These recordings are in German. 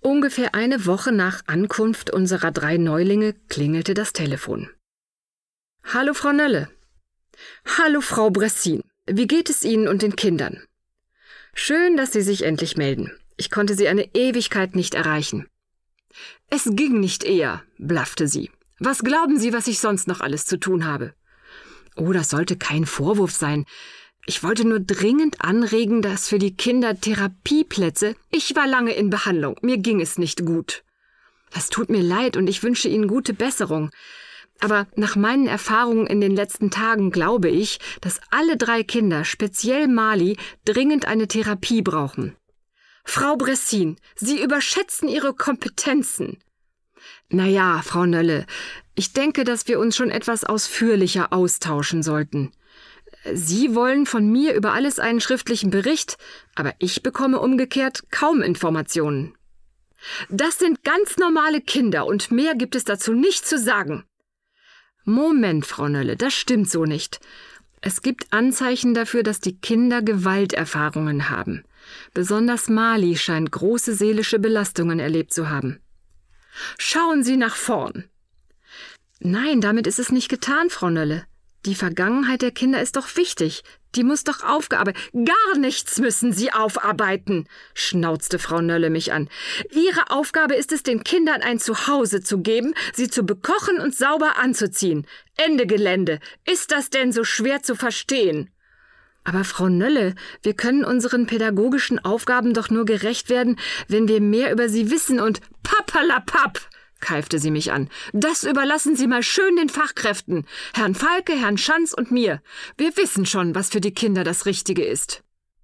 Ungefähr eine Woche nach Ankunft unserer 3 Neulinge klingelte das Telefon. »Hallo, Frau Nölle.« »Hallo, Frau Bressin. Wie geht es Ihnen und den Kindern?« »Schön, dass Sie sich endlich melden. Ich konnte Sie eine Ewigkeit nicht erreichen.« »Es ging nicht eher«, blaffte sie. »Was glauben Sie, was ich sonst noch alles zu tun habe?« »Oh, das sollte kein Vorwurf sein. Ich wollte nur dringend anregen, dass für die Kinder Therapieplätze... Ich war lange in Behandlung, mir ging es nicht gut. Das tut mir leid und ich wünsche Ihnen gute Besserung. Aber nach meinen Erfahrungen in den letzten Tagen glaube ich, dass alle 3 Kinder, speziell Mali, dringend eine Therapie brauchen. Frau Bressin, Sie überschätzen Ihre Kompetenzen.« »Naja, Frau Nölle, ich denke, dass wir uns schon etwas ausführlicher austauschen sollten. Sie wollen von mir über alles einen schriftlichen Bericht, aber ich bekomme umgekehrt kaum Informationen.« »Das sind ganz normale Kinder und mehr gibt es dazu nicht zu sagen.« »Moment, Frau Nölle, das stimmt so nicht. Es gibt Anzeichen dafür, dass die Kinder Gewalterfahrungen haben. Besonders Mali scheint große seelische Belastungen erlebt zu haben.« »Schauen Sie nach vorn.« »Nein, damit ist es nicht getan, Frau Nölle. Die Vergangenheit der Kinder ist doch wichtig. Die muss doch aufgearbeitet...« »Gar nichts müssen Sie aufarbeiten«, schnauzte Frau Nölle mich an. »Ihre Aufgabe ist es, den Kindern ein Zuhause zu geben, sie zu bekochen und sauber anzuziehen. Ende Gelände. Ist das denn so schwer zu verstehen?« »Aber Frau Nölle, wir können unseren pädagogischen Aufgaben doch nur gerecht werden, wenn wir mehr über sie wissen und...« »Pappalapapp«, keifte sie mich an. »Das überlassen Sie mal schön den Fachkräften, Herrn Falke, Herrn Schanz und mir. Wir wissen schon, was für die Kinder das Richtige ist.«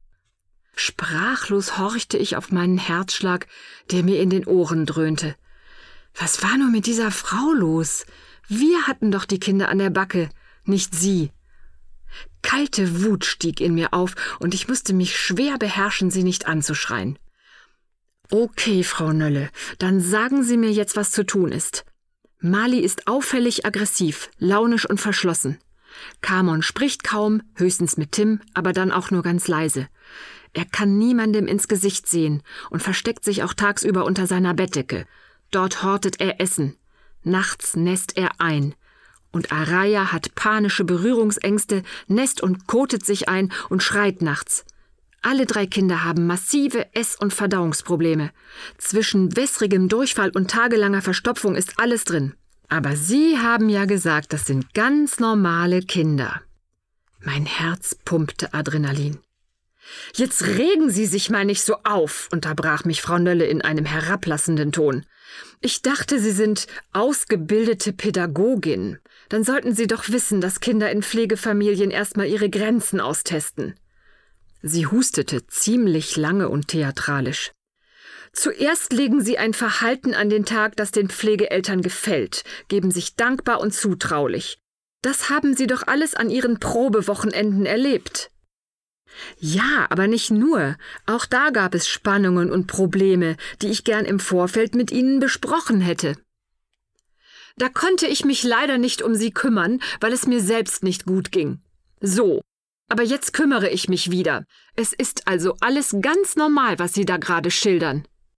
Sprachlos horchte ich auf meinen Herzschlag, der mir in den Ohren dröhnte. Was war nur mit dieser Frau los? Wir hatten doch die Kinder an der Backe, nicht sie. Kalte Wut stieg in mir auf, und ich musste mich schwer beherrschen, sie nicht anzuschreien. »Okay, Frau Nölle, dann sagen Sie mir jetzt, was zu tun ist. Mali ist auffällig aggressiv, launisch und verschlossen. Kamon spricht kaum, höchstens mit Tim, aber dann auch nur ganz leise. Er kann niemandem ins Gesicht sehen und versteckt sich auch tagsüber unter seiner Bettdecke. Dort hortet er Essen. Nachts nässt er ein. Und Araya hat panische Berührungsängste, nässt und kotet sich ein und schreit nachts. Alle 3 Kinder haben massive Ess- und Verdauungsprobleme. Zwischen wässrigem Durchfall und tagelanger Verstopfung ist alles drin. Aber Sie haben ja gesagt, das sind ganz normale Kinder.« Mein Herz pumpte Adrenalin. »Jetzt regen Sie sich mal nicht so auf«, unterbrach mich Frau Nölle in einem herablassenden Ton. »Ich dachte, Sie sind ausgebildete Pädagogin. Dann sollten Sie doch wissen, dass Kinder in Pflegefamilien erstmal ihre Grenzen austesten.« Sie hustete ziemlich lange und theatralisch. »Zuerst legen Sie ein Verhalten an den Tag, das den Pflegeeltern gefällt, geben sich dankbar und zutraulich. Das haben Sie doch alles an Ihren Probewochenenden erlebt.« »Ja, aber nicht nur. Auch da gab es Spannungen und Probleme, die ich gern im Vorfeld mit Ihnen besprochen hätte.« »Da konnte ich mich leider nicht um Sie kümmern, weil es mir selbst nicht gut ging. So. Aber jetzt kümmere ich mich wieder. Es ist also alles ganz normal, was Sie da gerade schildern.«